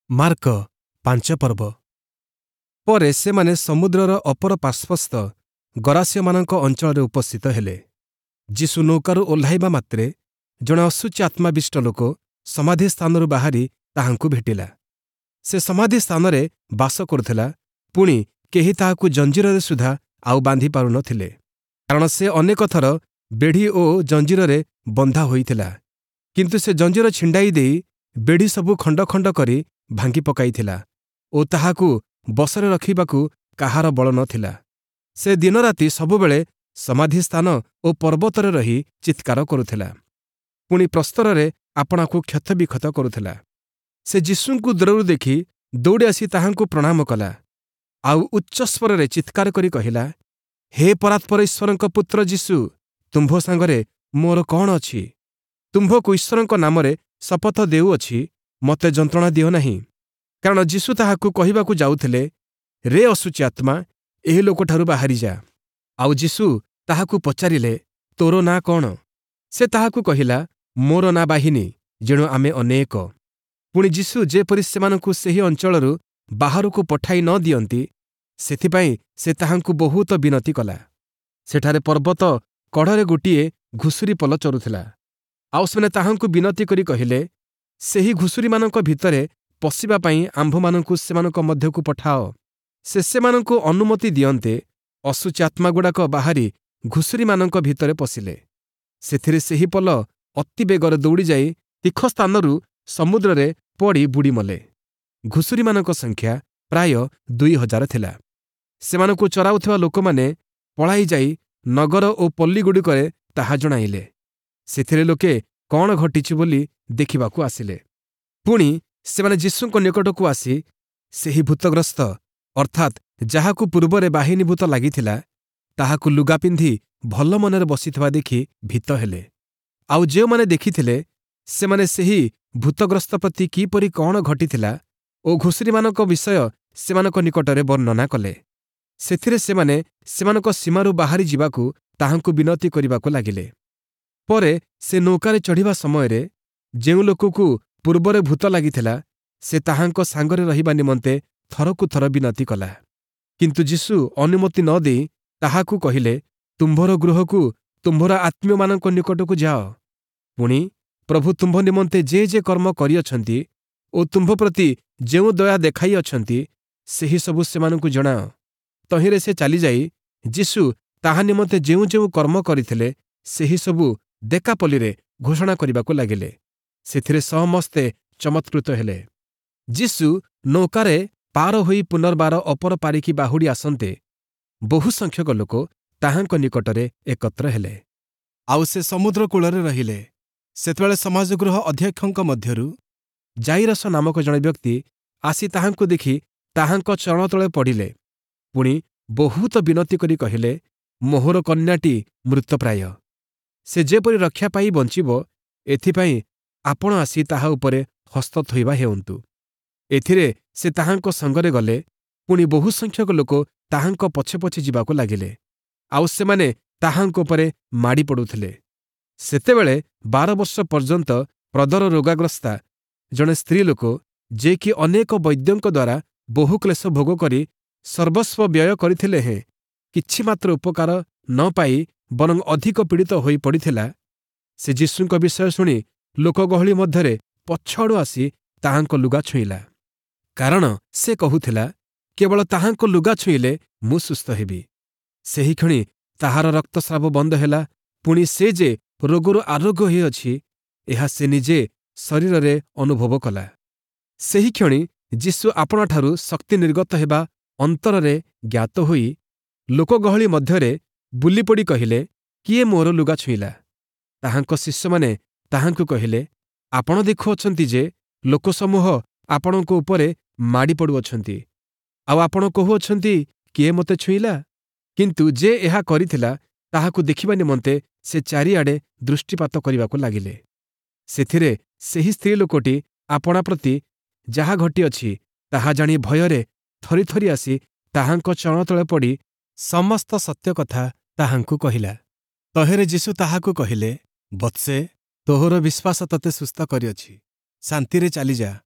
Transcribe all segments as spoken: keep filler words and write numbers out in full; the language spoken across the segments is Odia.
ମାର୍କ ପାଞ୍ଚ ପର୍ବ। ପରେ ସେମାନେ ସମୁଦ୍ରର ଅପର ପାର୍ଶ୍ୱସ୍ଥ ଗରାସ୍ୟମାନଙ୍କ ଅଞ୍ଚଳରେ ଉପସ୍ଥିତ ହେଲେ। ଯୀଶୁ ନୌକାରୁ ଓହ୍ଲାଇବା ମାତ୍ରେ ଜଣେ ଅଶୁଚି ଆତ୍ମାବିଷ୍ଟ ଲୋକ ସମାଧି ସ୍ଥାନରୁ ବାହାରି ତାହାଙ୍କୁ ଭେଟିଲା। ସେ ସମାଧି ସ୍ଥାନରେ ବାସ କରୁଥିଲା, ପୁଣି କେହି ତାହାକୁ ଜଞ୍ଜିରରେ ସୁଦ୍ଧା ଆଉ ବାନ୍ଧି ପାରୁନଥିଲେ, କାରଣ ସେ ଅନେକ ଥର ବେଢ଼ି ଓ ଜଞ୍ଜିରରେ ବନ୍ଧା ହୋଇଥିଲା। କିନ୍ତୁ ସେ ଜଞ୍ଜିର ଛିଣ୍ଡାଇ ଦେଇ ବେଢ଼ି ସବୁ ଖଣ୍ଡ ଖଣ୍ଡ କରି ଭାଙ୍ଗି ପକାଇଥିଲା ଓ ତାହାକୁ ବସରେ ରଖିବାକୁ କାହାର ବଳ ନଥିଲା। ସେ ଦିନରାତି ସବୁବେଳେ ସମାଧି ସ୍ଥାନ ଓ ପର୍ବତରେ ରହି ଚିତ୍କାର କରୁଥିଲା, ପୁଣି ପ୍ରସ୍ତରରେ ଆପଣାକୁ କ୍ଷତବିକ୍ଷତ କରୁଥିଲା। ସେ ଯୀଶୁଙ୍କୁ ଦୂରରୁ ଦେଖି ଦୌଡ଼ି ଆସି ତାହାଙ୍କୁ ପ୍ରଣାମ କଲା, ଆଉ ଉଚ୍ଚସ୍ୱରରେ ଚିତ୍କାର କରି କହିଲା, ହେ ପରାତ୍ପର ଈଶ୍ୱରଙ୍କ ପୁତ୍ର ଯୀଶୁ, ତୁମ୍ଭ ସାଙ୍ଗରେ ମୋର କ'ଣ ଅଛି? ତୁମ୍ଭକୁ ଈଶ୍ୱରଙ୍କ ନାମରେ ଶପଥ ଦେଉଅଛି, ମୋତେ ଯନ୍ତ୍ରଣା ଦିଅ ନାହିଁ। କାରଣ ଯୀଶୁ ତାହାକୁ କହିବାକୁ ଯାଉଥିଲେ, ରେ ଅଶୁଚି ଆତ୍ମା, ଏହି ଲୋକଠାରୁ ବାହାରି ଯା। ଆଉ ଯୀଶୁ ତାହାକୁ ପଚାରିଲେ, ତୋର ନାଁ କ'ଣ? ସେ ତାହାକୁ କହିଲା, ମୋର ନାଁ ବାହିନୀ, ଯେଣୁ ଆମେ ଅନେକ। ପୁଣି ଯୀଶୁ ଯେପରି ସେମାନଙ୍କୁ ସେହି ଅଞ୍ଚଳରୁ ବାହାରକୁ ପଠାଇ ନ ଦିଅନ୍ତି, ସେଥିପାଇଁ ସେ ତାହାଙ୍କୁ ବହୁତ ବିନତି କଲା। ସେଠାରେ ପର୍ବତ କଢ଼ରେ ଗୋଟିଏ ଘୁଷୁରି ପଲ ଚରୁଥିଲା। ଆଉ ସେମାନେ ତାହାଙ୍କୁ ବିନତି କରି କହିଲେ, ସେହି ଘୁଷୁରିମାନଙ୍କ ଭିତରେ ପଶିବା ପାଇଁ ଆମ୍ଭମାନଙ୍କୁ ସେମାନଙ୍କ ମଧ୍ୟକୁ ପଠାଅ। ସେ ସେମାନଙ୍କୁ ଅନୁମତି ଦିଅନ୍ତେ, ଅଶୁଚି ଆତ୍ମାଗୁଡ଼ାକ ବାହାରି ଘୁଷୁରିମାନଙ୍କ ଭିତରେ ପଶିଲେ। ସେଥିରେ ସେହି ପଲ ଅତି ବେଗରେ ଦୌଡ଼ିଯାଇ ତୀଖ ସ୍ଥାନରୁ ସମୁଦ୍ରରେ ପଡ଼ି ବୁଡ଼ି ମଲେ। ଘୁଷୁରିମାନଙ୍କ ସଂଖ୍ୟା ପ୍ରାୟ ଦୁଇ ହଜାର ଥିଲା। ସେମାନଙ୍କୁ ଚରାଉଥିବା ଲୋକମାନେ ପଳାଇ ଯାଇ ନଗର ଓ ପଲ୍ଲୀଗୁଡ଼ିକରେ ତାହା ଜଣାଇଲେ। ସେଥିରେ ଲୋକେ କ'ଣ ଘଟିଛି ବୋଲି ଦେଖିବାକୁ ଆସିଲେ। ପୁଣି ସେମାନେ ଯୀଶୁଙ୍କ ନିକଟକୁ ଆସି ସେହି ଭୂତଗ୍ରସ୍ତ ଅର୍ଥାତ୍ ଯାହାକୁ ପୂର୍ବରେ ବାହିନୀ ଭୂତ ଲାଗିଥିଲା, ତାହାକୁ ଲୁଗା ପିନ୍ଧି ଭଲ ମନରେ ବସିଥିବା ଦେଖି ଭୀତ ହେଲେ। ଆଉ ଯେଉଁମାନେ ଦେଖିଥିଲେ, ସେମାନେ ସେହି ଭୂତଗ୍ରସ୍ତ ପ୍ରତି କିପରି କ'ଣ ଘଟିଥିଲା ଓ ଘୁଷୁରିମାନଙ୍କ ବିଷୟ ସେମାନଙ୍କ ନିକଟରେ ବର୍ଣ୍ଣନା କଲେ। ସେଥିରେ ସେମାନେ ସେମାନଙ୍କ ସୀମାରୁ ବାହାରି ଯିବାକୁ ତାହାଙ୍କୁ ବିନତି କରିବାକୁ ଲାଗିଲେ। ପରେ ସେ ନୌକାରେ ଚଢ଼ିବା ସମୟରେ ଯେଉଁ ଲୋକକୁ ପୂର୍ବରେ ଭୂତ ଲାଗିଥିଲା, ସେ ତାହାଙ୍କ ସାଙ୍ଗରେ ରହିବା ନିମନ୍ତେ ଥରକୁ ଥର ବିନତି କଲା। କିନ୍ତୁ ଯୀଶୁ ଅନୁମତି ନ ଦେଇ ତାହାକୁ କହିଲେ, ତୁମ୍ଭର ଗୃହକୁ ତୁମ୍ଭର ଆତ୍ମୀୟମାନଙ୍କ ନିକଟକୁ ଯାଅ। ପୁଣି ପ୍ରଭୁ ତୁମ୍ଭ ନିମନ୍ତେ ଯେ ଯେ କର୍ମ କରିଅଛନ୍ତି ଓ ତୁମ୍ଭ ପ୍ରତି ଯେଉଁ ଦୟା ଦେଖାଇଅଛନ୍ତି, ସେହି ସବୁ ସେମାନଙ୍କୁ ଜଣାଅ। ତହିଁରେ ସେ ଚାଲିଯାଇ ଯୀଶୁ ତାହା ନିମନ୍ତେ ଯେଉଁ ଯେଉଁ କର୍ମ କରିଥିଲେ, ସେହି ସବୁ ଦେକାପଲ୍ଲୀରେ ଘୋଷଣା କରିବାକୁ ଲାଗିଲେ। ସେଥିରେ ସମସ୍ତେ ଚମତ୍କୃତ ହେଲେ। ଯୀଶୁ ନୌକାରେ ପାର ହୋଇ ପୁନର୍ବାର ଅପର ପାରିକି ବାହୁଡ଼ି ଆସନ୍ତେ, ବହୁ ସଂଖ୍ୟକ ଲୋକ ତାହାଙ୍କ ନିକଟରେ ଏକତ୍ର ହେଲେ। ଆଉ ସେ ସମୁଦ୍ର କୂଳରେ ରହିଲେ। ସେତେବେଳେ ସମାଜଗୃହ ଅଧ୍ୟକ୍ଷଙ୍କ ମଧ୍ୟରୁ ଜାଇରସ ନାମକ ଜଣେ ବ୍ୟକ୍ତି ଆସି ତାହାଙ୍କୁ ଦେଖି ତାହାଙ୍କ ଚରଣ ତଳେ ପଡ଼ିଲେ। ପୁଣି ବହୁତ ବିନତି କରି କହିଲେ, ମୋହର କନ୍ୟାଟି ମୃତପ୍ରାୟ। ସେ ଯେପରି ରକ୍ଷା ପାଇ ବଞ୍ଚିବ, ଏଥିପାଇଁ ଆପଣ ଆସି ତାହା ଉପରେ ହସ୍ତ ଥୋଇବା ହେଉନ୍ତୁ। ଏଥିରେ ସେ ତାହାଙ୍କ ସଙ୍ଗରେ ଗଲେ। ପୁଣି ବହୁ ସଂଖ୍ୟକ ଲୋକ ତାହାଙ୍କ ପଛେ ପଛେ ଯିବାକୁ ଲାଗିଲେ, ଆଉ ସେମାନେ ତାହାଙ୍କ ଉପରେ ମାଡ଼ି ପଡ଼ୁଥିଲେ। ସେତେବେଳେ ବାର ବର୍ଷ ପର୍ଯ୍ୟନ୍ତ ପ୍ରଦର ରୋଗାଗ୍ରସ୍ତା ଜଣେ ସ୍ତ୍ରୀ ଲୋକ, ଯେ କି ଅନେକ ବୈଦ୍ୟଙ୍କ ଦ୍ୱାରା ବହୁ କ୍ଲେଶ ଭୋଗ କରି ସର୍ବସ୍ୱ ବ୍ୟୟ କରିଥିଲେ ହେଁ କିଛି ମାତ୍ର ଉପକାର ନ ପାଇ ବରଂ ଅଧିକ ପୀଡ଼ିତ ହୋଇ ପଡ଼ିଥିଲା, ସେ ଯୀଶୁଙ୍କ ବିଷୟ ଶୁଣି ଲୋକଗହଳି ମଧ୍ୟରେ ପଛଆଡ଼ୁ ଆସି ତାହାଙ୍କ ଲୁଗା ଛୁଇଁଲା। କାରଣ ସେ କହୁଥିଲା, କେବଳ ତାହାଙ୍କ ଲୁଗା ଛୁଇଁଲେ ମୁଁ ସୁସ୍ଥ ହେବି। ସେହିକ୍ଷଣି ତାହାର ରକ୍ତସ୍ରାବ ବନ୍ଦ ହେଲା। ପୁଣି ସେ ଯେ ରୋଗରୁ ଆରୋଗ୍ୟ ହୋଇଅଛି, ଏହା ସେ ନିଜେ ଶରୀରରେ ଅନୁଭବ କଲା। ସେହିକ୍ଷଣି ଯୀଶୁ ଆପଣାଠାରୁ ଶକ୍ତି ନିର୍ଗତ ହେବା ଅନ୍ତରରେ ଜ୍ଞାତ ହୋଇ ଲୋକଗହଳି ମଧ୍ୟରେ ବୁଲିପଡ଼ି କହିଲେ, କିଏ ମୋର ଲୁଗା ଛୁଇଁଲା? ତାହାଙ୍କ ଶିଷ୍ୟମାନେ ତାହାଙ୍କୁ କହିଲେ, ଆପଣ ଦେଖୁଅଛନ୍ତି ଯେ ଲୋକସମୂହ ଆପଣଙ୍କ ଉପରେ ମାଡ଼ି ପଡ଼ୁଅଛନ୍ତି, ଆଉ ଆପଣ କହୁଅଛନ୍ତି, କିଏ ମୋତେ ଛୁଇଁଲା? କିନ୍ତୁ ଯେ ଏହା କରିଥିଲା, ତାହାକୁ ଦେଖିବା ନିମନ୍ତେ ସେ ଚାରିଆଡ଼େ ଦୃଷ୍ଟିପାତ କରିବାକୁ ଲାଗିଲେ। ସେଥିରେ ସେହି ସ୍ତ୍ରୀ ଲୋକଟି ଆପଣା ପ୍ରତି ଯାହା ଘଟିଅଛି ତାହା ଜାଣି ଭୟରେ ଥରି ଥରି ଆସି ତାହାଙ୍କ ଚରଣ ତଳେ ପଡ଼ି ସମସ୍ତ ସତ୍ୟ କଥା ତାହାଙ୍କୁ କହିଲା। ତହିଁରେ ଯୀଶୁ ତାହାକୁ କହିଲେ, ବତ୍ସେ, ତୋହର ବିଶ୍ୱାସ ତତେ ସୁସ୍ଥ କରିଅଛି, ଶାନ୍ତିରେ ଚାଲିଯା।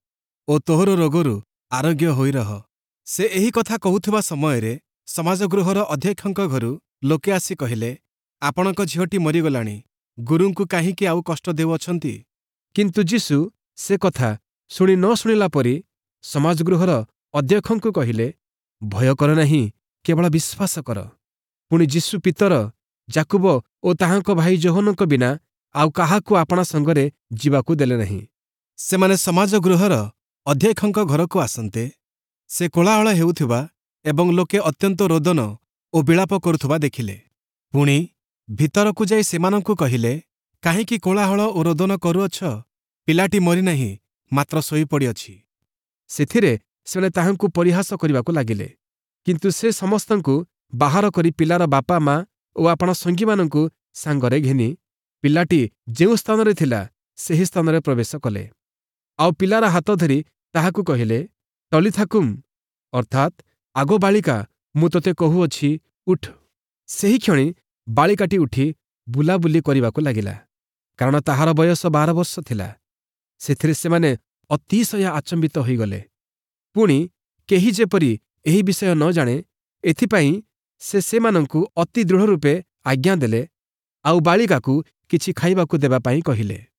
ଓ ତୋହର ରୋଗରୁ ଆରୋଗ୍ୟ ହୋଇ ରହ। ସେ ଏହି କଥା କହୁଥିବା ସମୟରେ ସମାଜଗୃହର ଅଧ୍ୟକ୍ଷଙ୍କ ଘରୁ ଲୋକେ ଆସି କହିଲେ, ଆପଣଙ୍କ ଝିଅଟି ମରିଗଲାଣି, ଗୁରୁଙ୍କୁ କାହିଁକି ଆଉ କଷ୍ଟ ଦେଉଅଛନ୍ତି? କିନ୍ତୁ ଯୀଶୁ ସେ କଥା ଶୁଣି ନ ଶୁଣିଲା ପରି ସମାଜଗୃହର ଅଧ୍ୟକ୍ଷଙ୍କୁ କହିଲେ, ଭୟ କର ନାହିଁ, କେବଳ ବିଶ୍ୱାସ କର। ପୁଣି ଯୀଶୁ ପିତର, ଯାକୁବ ଓ ତାହାଙ୍କ ଭାଇ ଯୋହନଙ୍କ ବିନା ଆଉ କାହାକୁ ଆପଣା ସଙ୍ଗରେ ଯିବାକୁ ଦେଲେ ନାହିଁ। ସେମାନେ ସମାଜଗୃହର ଅଧ୍ୟକ୍ଷଙ୍କ ଘରକୁ ଆସନ୍ତେ ସେ କୋଳାହଳ ହେଉଥିବା ଏବଂ ଲୋକେ ଅତ୍ୟନ୍ତ ରୋଦନ ଓ ବିଳାପ କରୁଥିବା ଦେଖିଲେ। ପୁଣି ଭିତରକୁ ଯାଇ ସେମାନଙ୍କୁ କହିଲେ, କାହିଁକି କୋଳାହଳ ଓ ରୋଦନ କରୁଅଛ? ପିଲାଟି ମରିନାହିଁ, ମାତ୍ର ଶୋଇପଡ଼ିଅଛି। ସେଥିରେ ସେମାନେ ତାହାଙ୍କୁ ପରିହାସ କରିବାକୁ ଲାଗିଲେ। କିନ୍ତୁ ସେ ସମସ୍ତଙ୍କୁ ବାହାର କରି ପିଲାର ବାପା ମା ଓ ଆପଣା ସଙ୍ଗୀମାନଙ୍କୁ ସାଙ୍ଗରେ ଘେନି ପିଲାଟି ଯେଉଁ ସ୍ଥାନରେ ଥିଲା ସେହି ସ୍ଥାନରେ ପ୍ରବେଶ କଲେ। ଆଉ ପିଲାର ହାତ ଧରି ତାହାକୁ କହିଲେ, ଟଲିଥା କୁମ୍, ଅର୍ଥାତ୍ ଆଗ ବାଳିକା, ମୁଁ ତୋତେ କହୁଅଛି, ଉଠ। ସେହି କ୍ଷଣି ବାଳିକାଟି ଉଠି ବୁଲାବୁଲି କରିବାକୁ ଲାଗିଲା, କାରଣ ତାହାର ବୟସ ବାର ବର୍ଷ ଥିଲା। ସେଥିରେ ସେମାନେ ଅତିଶୟ ଆଚମ୍ବିତ ହୋଇଗଲେ। ପୁଣି କେହି ଯେପରି ଏହି ବିଷୟ ନ ଜାଣେ, ଏଥିପାଇଁ ସେ ସେମାନଙ୍କୁ ଅତି ଦୃଢ଼ ରୂପେ ଆଜ୍ଞା ଦେଲେ, ଆଉ ବାଳିକାକୁ କିଛି ଖାଇବାକୁ ଦେବା ପାଇଁ କହିଲେ।